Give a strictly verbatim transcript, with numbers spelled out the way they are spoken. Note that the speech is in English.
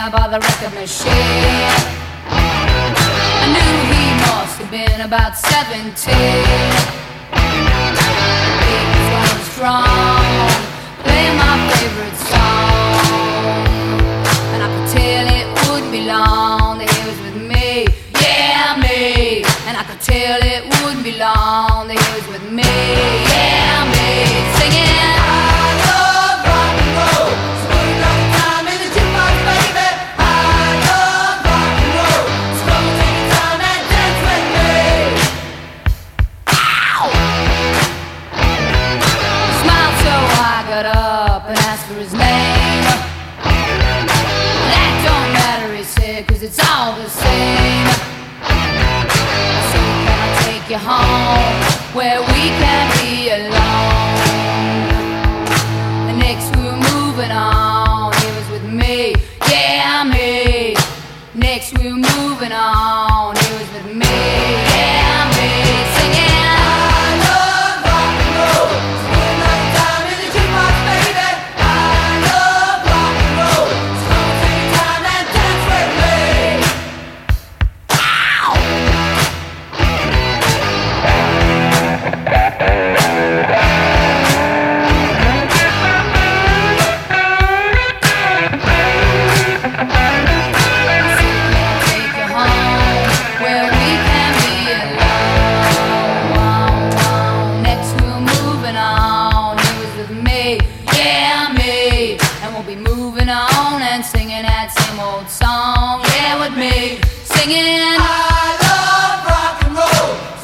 there by the record machine. I knew he must have been about seventeen. He was going strong, playing my favorite song, and I could tell it wouldn't be long that he was with me, yeah me. And I could tell it wouldn't be long that he was with me, yeah me, singing. I love rock and roll, so put another time in the jukebox, baby. I love rock and roll, so come and take your time and dance with me. Ow! He smiled so I got up and asked for his name. That don't matter, he said, cause it's all the same. So can I take you home where we can be alone? The next we were moving on, he was with me, yeah me. Next we were moving on, he was with me, yeah me, singing. I love rock and roll, so put another time in the jukebox, baby. I love rock and roll, so come and take your time and dance with me. Ow! Take you home where we can be alone. Next we're moving on, he was with me, yeah me. And we'll be moving on and singing that same old song, yeah with me, singing. I love rock and roll.